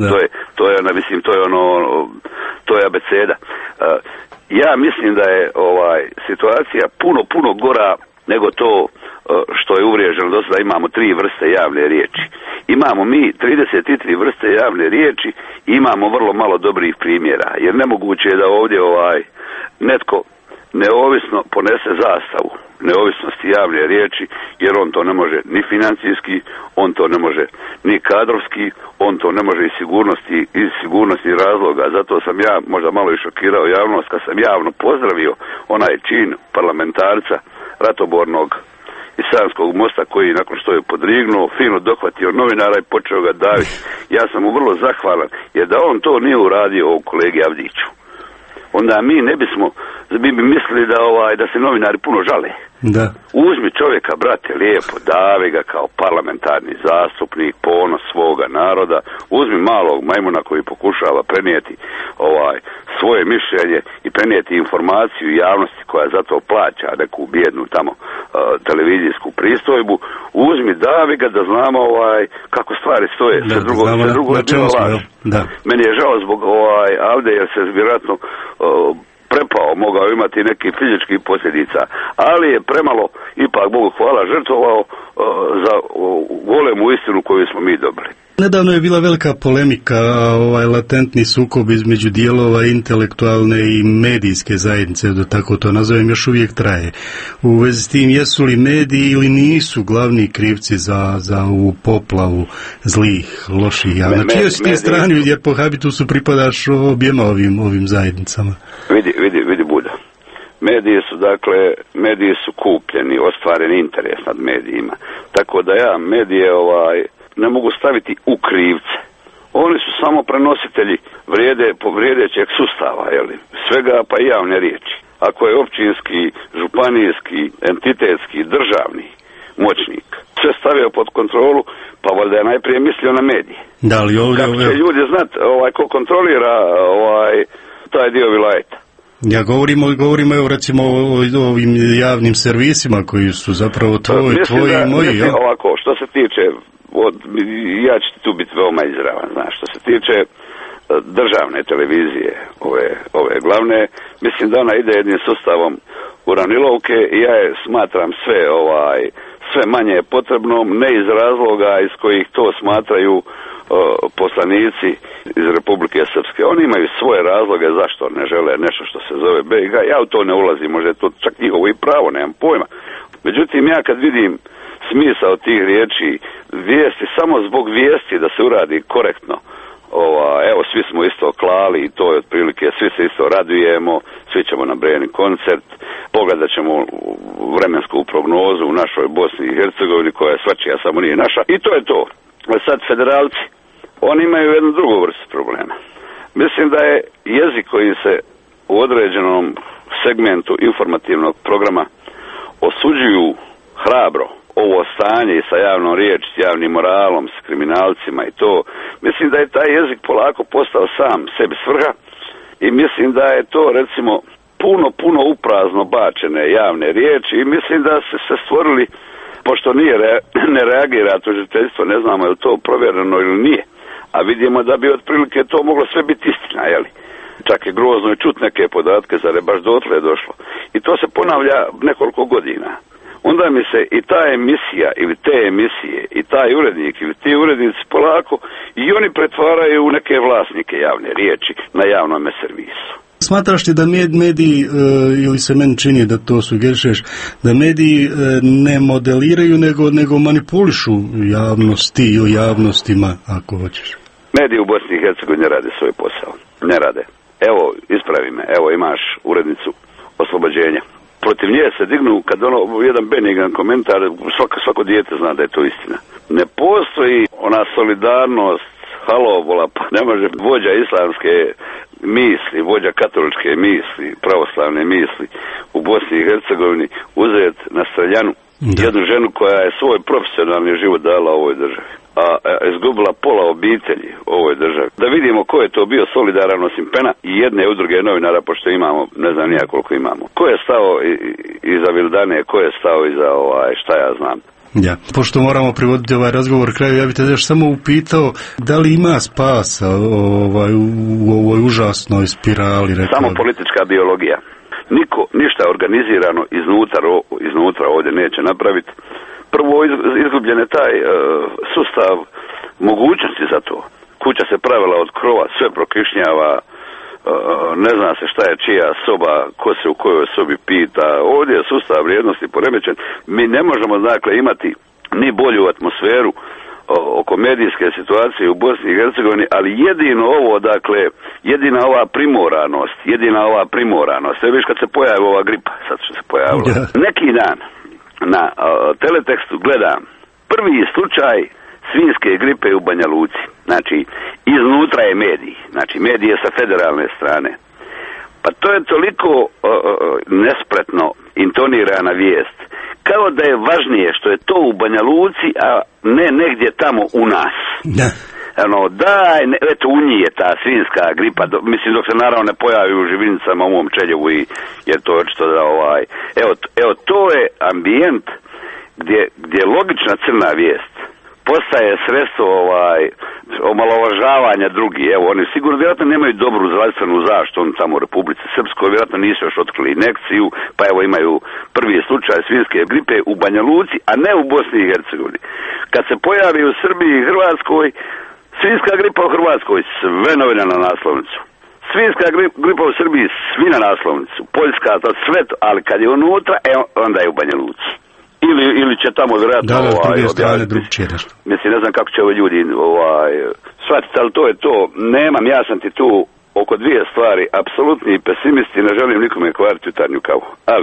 G: To je abeceda. Ja mislim da je situacija puno gora nego to što je uvriježeno. Do sada imamo 3 vrste javne riječi. Imamo mi 33 vrste javne riječi i imamo vrlo malo dobrih primjera, jer nemoguće je da ovdje netko neovisno ponese zastavu neovisnosti javne riječi, jer on to ne može ni financijski, on to ne može ni kadrovski, on to ne može iz sigurnosnih razloga. Zato sam ja možda malo i šokirao javnost kad sam javno pozdravio onaj čin parlamentarca ratobornog iz Savskog mosta koji nakon što je podrignuo fino dohvatio novinara i počeo ga daviti. Ja sam mu vrlo zahvalan, jer da on to nije uradio o kolegi Avdiću, onda mi ne bismo, mi bi mislili da se novinari puno žale.
A: Da.
G: Uzmi čovjeka, brate, lijepo, davi ga kao parlamentarni zastupnik, ponos svoga naroda, uzmi malog majmuna koji pokušava prenijeti svoje mišljenje i prenijeti informaciju javnosti koja za to plaća neku bijednu tamo televizijsku pristojbu, uzmi, davi ga da znamo kako stvari stoje, sve drugo je bilo laž. Meni je žao zbog Avde, jer se vjerojatno prepao, mogao imati neki fizičkih posljedica, ali je premalo, ipak Bogu hvala, žrtvovao za golemu istinu koju smo mi dobili.
A: Nedavno je bila velika polemika, latentni sukob između dijelova intelektualne i medijske zajednice, da tako to nazovem, još uvijek traje. U vezi s tim, jesu li mediji ili nisu glavni krivci za ovu poplavu zlih, loših javna? Na čijoj si ti strani, jer po habitusu pripadaš objema ovim zajednicama?
G: Vidi Buda. Mediji su kupljeni, ostvareni interes nad medijima. Tako da ja medije ne mogu staviti u krivce, Oni su samo prenositelji vrijedećeg sustava, svega pa i javne riječi. Ako je općinski, županijski, entitetski, državni moćnik sve stavio pod kontrolu, pa valjda je najprije mislio na medije.
A: Da, ali
G: kako će ljudi znati ko kontrolira taj dio vilajeta?
A: Ja govorimo evo recimo o ovim javnim servisima koji su zapravo tvoji i moji.
G: Mislim ovako, što se tiče, ja ću tu biti veoma izravan, što se tiče državne televizije, ove glavne, mislim da ona ide jednim sustavom uranilovke i ja je smatram sve manje potrebnom, ne iz razloga iz kojih to smatraju poslanici iz Republike Srpske. Oni imaju svoje razloge zašto ne žele nešto što se zove BiH. Ja u to ne ulazim, možda je to čak njihovo i pravo, nemam pojma. Međutim, ja kad vidim smisao tih riječi, vijesti, samo zbog vijesti da se uradi korektno, evo svi smo isto klali i to je otprilike, svi se isto radujemo, svi ćemo na Breni koncert, pogledat ćemo vremensku prognozu u našoj Bosni i Hercegovini koja je svačija, samo nije naša, i to je to. Sad federalci, oni imaju jednu drugu vrstu problema. Mislim da je jezik koji se u određenom segmentu informativnog programa osuđuju hrabro, ovo stanje i sa javnom riječi, s javnim moralom, s kriminalcima i to, mislim da je taj jezik polako postao sam sebi svrha i mislim da je to recimo puno uprazno bačene javne riječi i mislim da se stvorili, pošto ne reagira tužiteljstvo, ne znamo je li to provjereno ili nije, a vidimo da bi otprilike to moglo sve biti istina, čak je grozno i čut neke podatke, zar je baš dotle došlo. I to se ponavlja nekoliko godina. Onda mi se i ta emisija ili te emisije i taj urednik ili ti urednici polako i oni pretvaraju u neke vlasnike javne riječi na javnom servisu.
A: Smatraš li da mediji, ili se meni čini da to sugerišeš, da mediji ne modeliraju nego manipulišu javnosti ili javnostima, ako hoćeš?
G: Mediji u Bosni i Hercegovini ne rade svoj posao. Ne rade. Evo, ispravi me, evo imaš urednicu Oslobođenja. Protiv nje se dignu, kad jedan benigan komentar, svako dijete zna da je to istina. Ne postoji ona solidarnost, halobola, pa ne može vođa islamske misli, vođa katoličke misli, pravoslavne misli u Bosni i Hercegovini uzeti na streljanu jednu ženu koja je svoj profesionalni život dala ovoj državi, a izgubila pola obitelji u ovoj državi. Da vidimo ko je to bio solidaran osim PEN-a i jedne udruge novinara, pošto imamo, ne znam nija koliko imamo. Ko je stao iza Vildane, ko je stao iza šta ja znam.
A: Ja, pošto moramo privoditi ovaj razgovor kraju, ja bih te još samo upitao da li ima spasa u ovoj užasnoj spirali.
G: Samo politička biologija. Niko ništa organizirano iznutra ovdje neće napraviti. Prvo izgubljen je taj sustav mogućnosti za to. Kuća se pravila od krova, sve prokišnjava, ne zna se šta je čija soba, ko se u kojoj sobi pita. Ovdje je sustav vrijednosti poremećen. Mi ne možemo imati ni bolju atmosferu oko medijske situacije u Bosni i Hercegovini, ali jedina ova primoranost, viš kad se pojavi ova gripa, sad što se pojavila. Neki dan na teletekstu gledam prvi slučaj svinjske gripe u Banja Luci. Znači, iznutra je medij. Znači, medije sa federalne strane. Pa to je toliko nespretno intonirana vijest. Kao da je važnije što je to u Banja Luci, a ne negdje tamo u nas. Eto u njih je ta svinjska gripa, mislim dok se naravno ne pojavi u živinicama u mom Čeljevu, jer to je očito da evo to je ambijent gdje logična crna vijest postaje sredstvo omalovažavanja drugih. Evo, oni sigurno vjerojatno nemaju dobru zdravstvenu zaštitu tamo u Republici Srpskoj, vjerojatno nisu još otkrili injekciju, pa evo imaju prvi slučaj svinjske gripe u Banja Luci, a ne u Bosni i Hercegovini. Kad se pojavi u Srbiji i Hrvatskoj, svinjska gripa u Hrvatskoj, sve novine na naslovnicu. Svinjska gripa u Srbiji, svi na naslovnicu. Poljska, to sve to, ali kad je unutra, onda je u Banja Luci. Ili će tamo vjerojatno mislim, ne znam kako će ovi ljudi shvatiti, ali to je to. Nemam, ja sam ti tu oko dvije stvari apsolutni pesimist i ne želim nikome kvariti jutarnju kavu. Ali,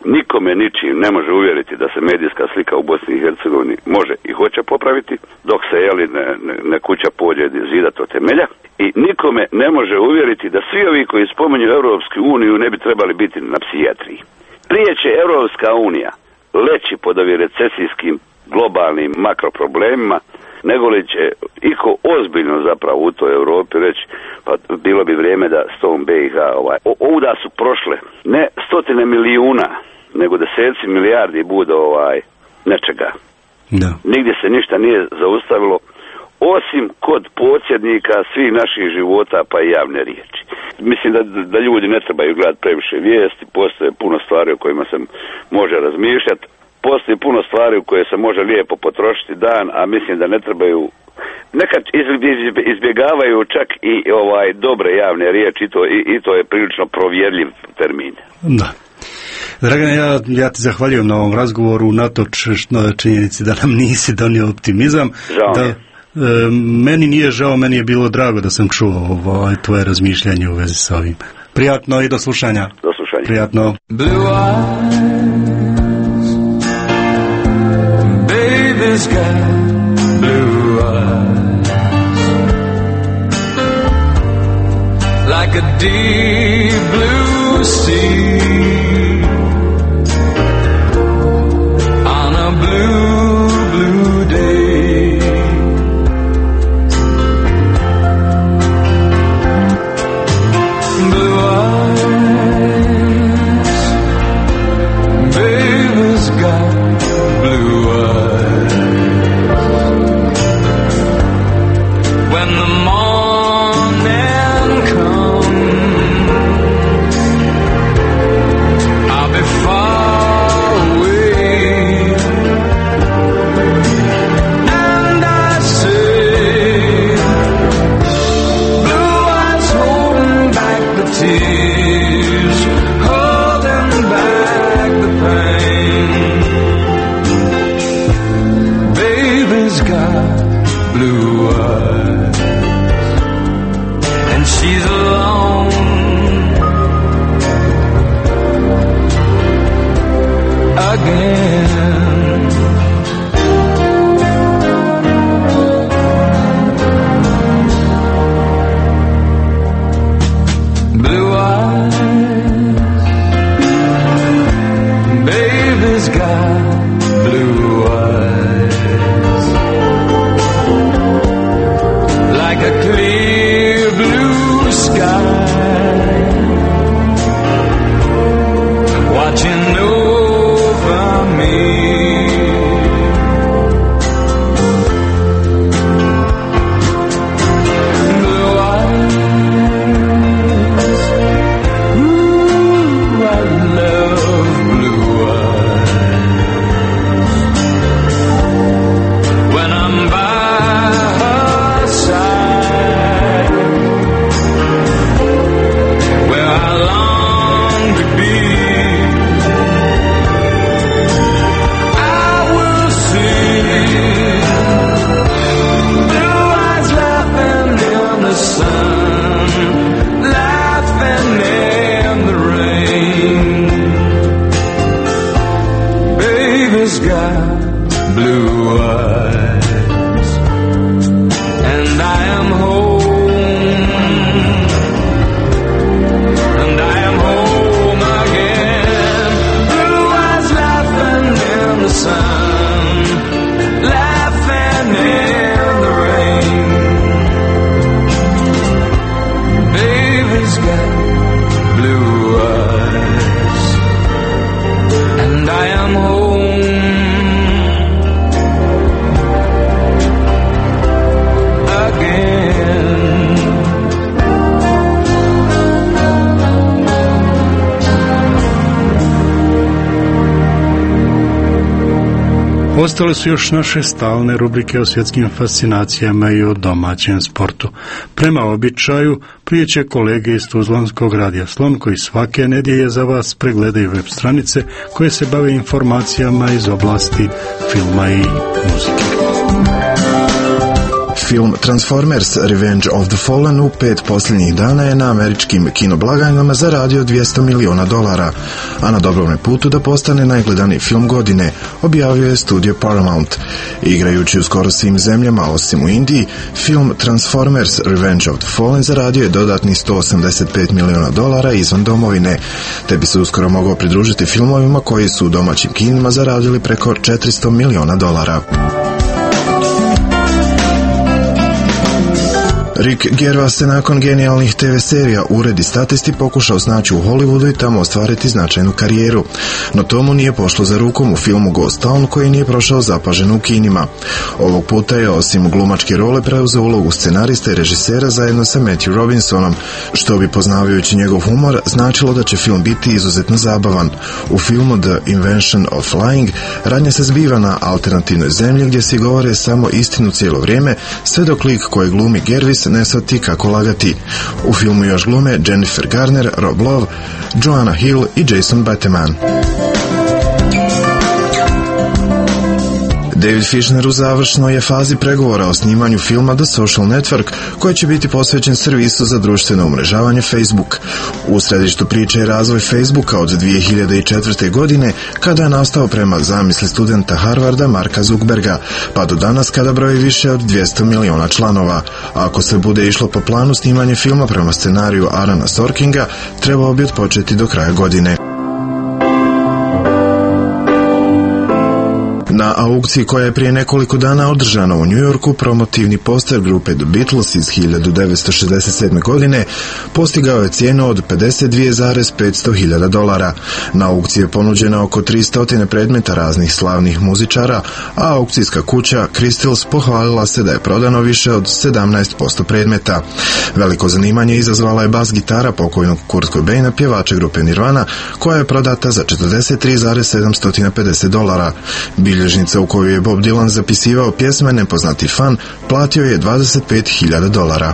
G: nikome ničim ne može uvjeriti da se medijska slika u Bosni i Hercegovini može i hoće popraviti, dok se ne kuća pođe zidat od temelja. I nikome ne može uvjeriti da svi ovi koji spominju Europsku uniju ne bi trebali biti na psihijatriji. Prije će Europska unija leći pod ovim recesijskim globalnim makroproblemima, nego li će iko ozbiljno zapravo u toj Europi reći, pa bilo bi vrijeme da s tom BiH ovuda su prošle ne stotine milijuna, nego deseci milijardi bude nečega.
A: Da.
G: Nigdje se ništa nije zaustavilo, osim kod podsjednika svih naših života pa i javne riječi. Mislim da ljudi ne trebaju gledati previše vijesti, postoje puno stvari o kojima se može razmišljati, postoji puno stvari u koje se može lijepo potrošiti dan, a mislim da ne trebaju, nekad izbjegavaju čak i dobre javne riječi i to je prilično provjerljiv termin.
A: Da. Dragane, ja ti zahvaljujem na ovom razgovoru, natoč činjenici da nam nisi donio optimizam. Meni nije žao, meni je bilo drago da sam čuo tvoje razmišljanje u vezi sa ovim. Prijatno i do slušanja.
G: Do slušanja.
A: Prijatno.
J: Blue eyes, baby's got blue eyes, like a deep blue sea, on a blue, blue day. Blue eyes, baby's got blue eyes. When the morning comes, I'll be far away, and I say, blue eyes holding back the tears, holding back the pain. Baby's got blue eyes, and she's alone again. Blue eyes, baby's got blue eyes, like a clear blue sky, watching over me. Blue eyes, ooh, I love blue eyes. When I'm by her side, where I long to be, I will see blue eyes laughing in the sun, laughing in the rain. Baby's got blue eyes, and I am home, and I am home again. Blue eyes laughing in the sun, laughing in the rain. Baby's got blue eyes, and I am home again.
A: Ostale su još naše stalne rubrike o svjetskim fascinacijama i o domaćem sportu. Prema običaju, prije će kolege iz Tuzlanskog radija Slon, koji svake nedjelje za vas pregledaju web stranice koje se bave informacijama iz oblasti filma i muzike.
H: Film Transformers Revenge of the Fallen u 5 posljednjih dana je na američkim kinoblagajnama zaradio $200 miliona, a na dobrom je putu da postane najgledaniji film godine, objavio je studio Paramount. Igrajući u skoro svim zemljama osim u Indiji, film Transformers Revenge of the Fallen zaradio je dodatni $185 miliona izvan domovine, te bi se uskoro mogao pridružiti filmovima koji su u domaćim kinima zaradili preko $400 miliona. Rick Gervais se nakon genijalnih TV serija Ured i statisti pokušao snaći u Hollywoodu i tamo ostvariti značajnu karijeru, no to mu nije pošlo za rukom u filmu Ghost Town koji nije prošao zapaženo u kinima. Ovog puta je osim glumačke role preuzeo ulogu scenarista i režisera zajedno sa Matthew Robinsonom, što bi poznavajući njegov humor značilo da će film biti izuzetno zabavan. U filmu The Invention of Lying radnja se zbiva na alternativnoj zemlji gdje si govore samo istinu cijelo vrijeme, sve dok lik koji glumi Gervais ne shvati kako lagati. U filmu još glume Jennifer Garner, Rob Lowe, Joanna Hill i Jason Bateman. David Fincher u završnoj je fazi pregovora o snimanju filma The Social Network, koji će biti posvećen servisu za društveno umrežavanje Facebook. U središtu priče je razvoj Facebooka od 2004. godine, kada je nastao prema zamisli studenta Harvarda Marka Zuckerberga, pa do danas kada broji više od 200 miliona članova. A ako se bude išlo po planu, snimanje filma prema scenariju Aarona Sorkinga trebao bi odpočeti do kraja godine. Na aukciji koja je prije nekoliko dana održana u New Yorku, promotivni poster grupe The Beatles iz 1967. godine postigao je cijenu od $52,500. Na aukciji je ponuđeno oko 300 predmeta raznih slavnih muzičara, a aukcijska kuća Crystals pohvalila se da je prodano više od 17% predmeta. Veliko zanimanje izazvala je bas gitara pokojnog Kurt Cobaina, pjevača grupe Nirvana, koja je prodata za $43,750. Bilježnica u kojoj je Bob Dylan zapisivao pjesme Nepoznati fan platio je $25,000.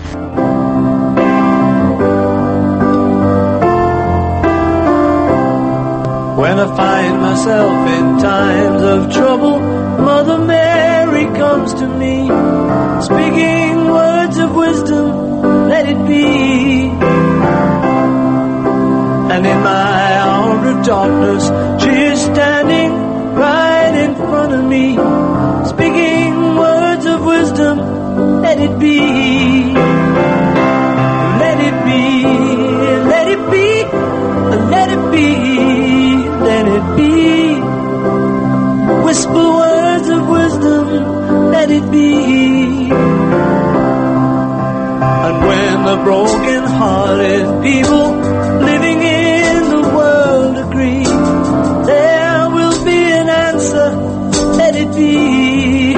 J: When I find myself in times of trouble, Mother Mary comes to me, speaking words of wisdom, let it be. And in my hour of darkness, she is standing right in front of me, speaking words of wisdom, let it be. Let it be, let it be, let it be, let it be. Whisper words of wisdom, let it be. And when the broken-hearted people living in the world agree, there will be an answer, let it be.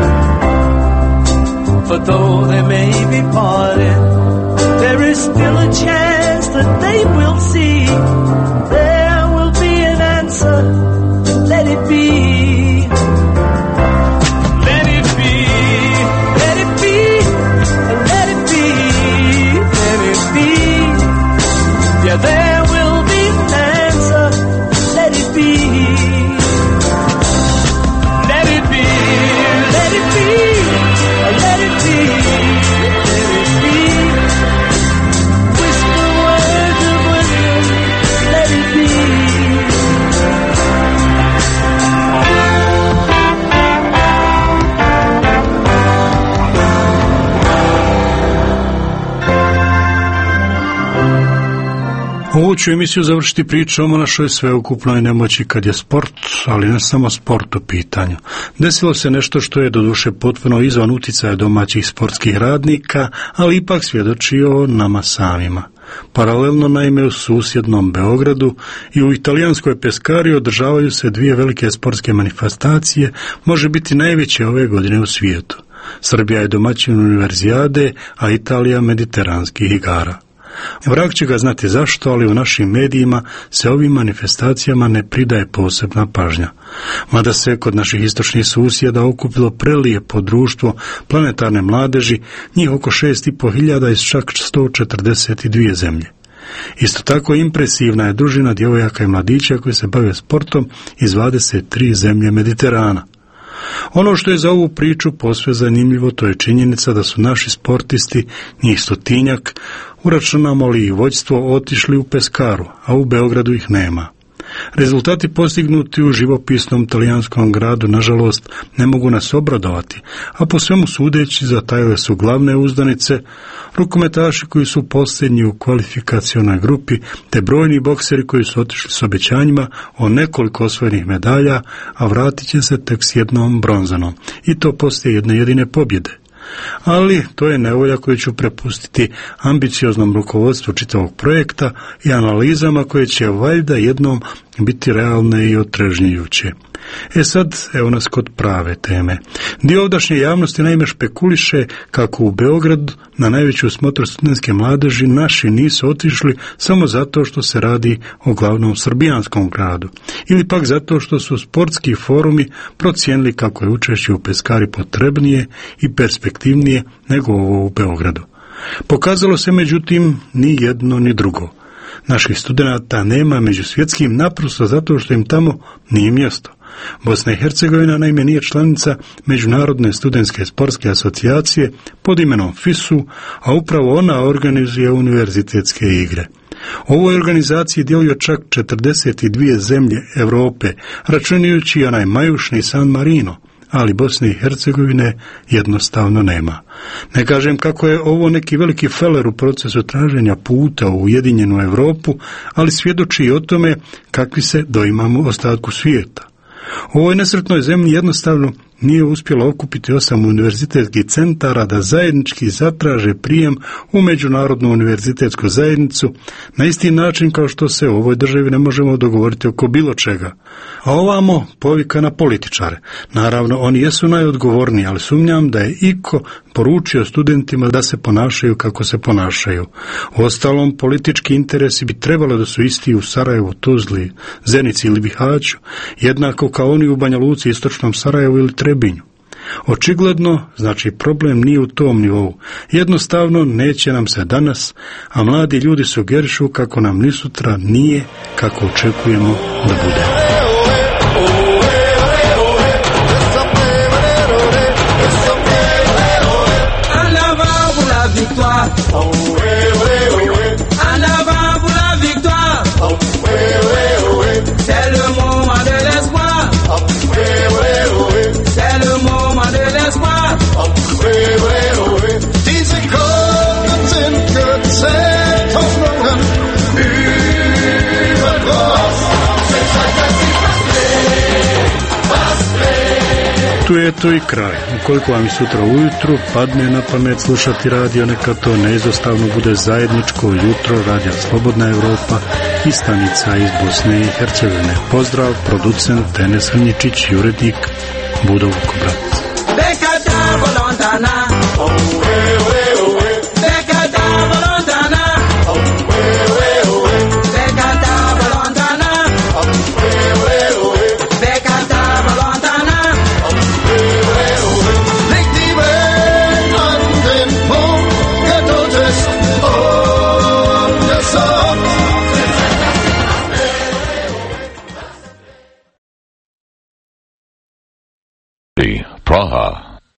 J: For though they may be parted, there is still a chance that they will see. There will be an answer, let it be. Let it be, let it be, let it be, let it be. Yeah, there will be an answer, let it be. Let it be, let it be, let it be, let it be. Whisper words of wisdom, let it be.
A: Ovu ću emisiju završiti pričom o našoj sveukupnoj nemoći kad je sport, ali ne samo sport u pitanju. Desilo se nešto što je doduše potpuno izvan uticaja domaćih sportskih radnika, ali ipak svjedoči o nama samima. Paralelno naime u susjednom Beogradu i u italijanskoj Peskari održavaju se dvije velike sportske manifestacije, može biti najveće ove godine u svijetu. Srbija je domaćin univerzijade, a Italija mediteranskih igara. Vrag će ga znati zašto, ali u našim medijima se ovim manifestacijama ne pridaje posebna pažnja. Mada se kod naših istočnih susjeda okupilo prelijepo društvo planetarne mladeži, njih oko 6.500 iz čak 142 zemlje. Isto tako impresivna je družina djevojaka i mladića koji se bave sportom iz 23 zemlje Mediterana. Ono što je za ovu priču posve zanimljivo, to je činjenica da su naši sportisti, njih 100-tinjak, uračunamo li i vođstvo, otišli u Peskaru, a u Beogradu ih nema. Rezultati postignuti u živopisnom talijanskom gradu, nažalost, ne mogu nas obradovati, a po svemu sudeći zatajile su glavne uzdanice, rukometaši koji su posljednji u kvalifikacionoj grupi, te brojni bokseri koji su otišli s obećanjima o nekoliko osvojenih medalja, a vratit će se tek s jednom bronzanom, i to poslije jedne jedine pobjede. Ali to je nevolja koju ću prepustiti ambicioznom rukovodstvu čitavog projekta i analizama koje će valjda jednom biti realne i otrežnjujuće. Sad, evo nas kod prave teme. Dio ovdašnje javnosti naime špekuliše kako u Beograd na najveću smotru studentske mladeži naši nisu otišli samo zato što se radi o glavnom srbijanskom gradu, ili pak zato što su sportski forumi procijenili kako je učešće u Peskari potrebnije i perspektivnije nego ovo u Beogradu. Pokazalo se međutim ni jedno ni drugo. Naših studenata nema među svjetskim naprosto zato što im tamo nije mjesto. Bosna i Hercegovina naime nije članica Međunarodne studentske sportske asocijacije pod imenom FISU, a upravo ona organizuje univerzitetske igre. U ovoj organizaciji djeluju čak 42 zemlje Europe, računajući onaj majušni San Marino, ali Bosne i Hercegovine jednostavno nema. Ne kažem kako je ovo neki veliki feler u procesu traženja puta u Ujedinjenu Europu, ali svjedoči i o tome kakvi se doimamo u ostatku svijeta. U ovoj nesretnoj zemlji jednostavno nije uspjelo okupiti 8 univerzitetskih centara da zajednički zatraže prijem u međunarodnu univerzitetsku zajednicu na isti način kao što se u ovoj državi ne možemo dogovoriti oko bilo čega. A ovamo povika na političare. Naravno, oni jesu najodgovorniji, ali sumnjam da je iko poručio studentima da se ponašaju kako se ponašaju. Uostalom, politički interesi bi trebalo da su isti u Sarajevu, Tuzli, Zenici ili Bihaću, jednako kao oni u Banja Luci, Istočnom Sarajevu ili Trebinju. Očigledno, znači problem nije u tom nivou. Jednostavno neće nam se danas, a mladi ljudi sugerišu kako nam ni sutra nije kako očekujemo da bude. Tu je to i kraj. Ukoliko vam i sutra ujutru padne na pamet slušati radio, neka to neizostavno bude zajedničko jutro Radija Slobodna Evropa i stanica iz Bosne i Hercegovine. Pozdrav, producent Enes Hrničić i urednik Budo Vukobrat.
C: Praha